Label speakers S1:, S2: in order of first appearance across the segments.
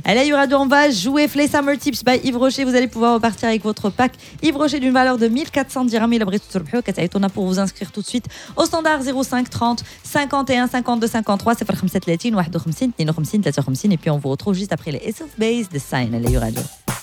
S1: À la Radio, on va jouer Flay Summer Tips by Yves Rocher. Vous allez pouvoir repartir avec votre pack Yves Rocher d'une valeur de 1400 dirhams. Il a pris pour vous inscrire tout de suite au standard 05 30 51 52 53 05 30 51 52 53 et puis on vous retrouve juste après les Ace of Base de Sign à la Radio.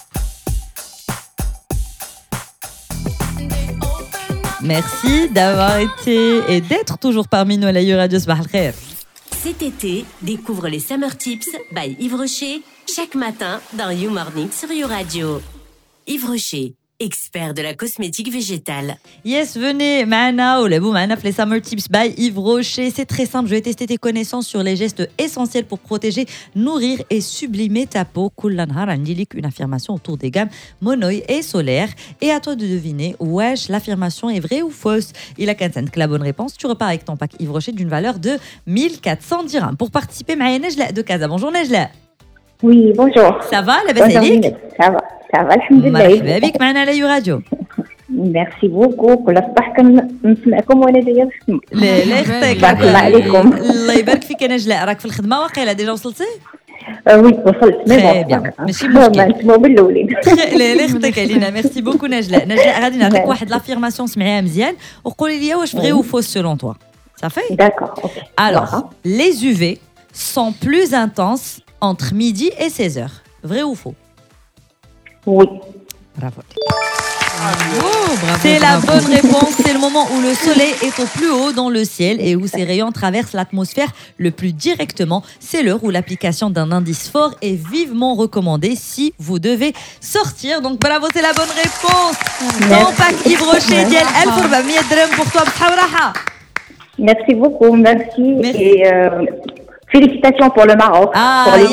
S1: Merci d'avoir été et d'être toujours parmi nous à la Radio. Sabah al-khair.
S2: Cet été, découvre les Summer Tips by Yves Rocher chaque matin dans You Morning sur You Radio. Yves Rocher, expert de la cosmétique végétale.
S1: Yes, venez, Mana, ou les Summer Tips by Yves Rocher. C'est très simple, je vais tester tes connaissances sur les gestes essentiels pour protéger, nourrir et sublimer ta peau. Kullanhar indique une affirmation autour des gammes Monoï et Solaire. Et à toi de deviner, wesh, l'affirmation est vraie ou fausse. Il a qu'à la bonne réponse. Tu repars avec ton pack Yves Rocher d'une valeur de 1400 dirhams. Pour participer, Maïa Nejla de Casa. Bonjour Nejla.
S3: Oui, bonjour.
S1: Ça va, la belle Salik?
S3: Ça va, alhamdoulilah.
S1: مرحبا بك معنا على راديو.
S3: ميرسي بوكو كل صباح كنسمعكم وانا جايه في الخدمه.
S1: لا يختك.
S3: بارك الله عليكم.
S1: الله يبارك فيك انا نجلاء. راك في الخدمه واقيلا ديجا وصلتي؟
S3: وي وصلت
S1: مي بيان ماشي مشكل.
S3: انتما بالاولين.
S1: لا يختك علينا ميرسي بوكو نجلاء. نجلاء غادي نعطيك واحد لافيرماسيون سمعيها مزيان وقولي لي واش فري ou faux selon toi. Ça fait?
S3: D'accord, OK.
S1: Alors, les UV sont plus intenses entre midi et 16h. Vrai ou faux?
S3: Oui.
S1: Bravo. C'est la bonne réponse. C'est le moment où le soleil est au plus haut dans le ciel et où ses rayons traversent l'atmosphère le plus directement. C'est l'heure où l'application d'un indice fort est vivement recommandée si vous devez sortir. Donc bravo, c'est la bonne réponse. Ton pack Yves Rocher ديال 1400 درهم pour toi.
S3: Merci beaucoup, merci. Et félicitations pour le Maroc. Pour les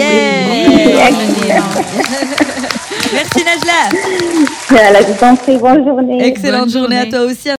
S1: Merci Najla.
S3: Bonne journée.
S1: Excellente journée à toi aussi.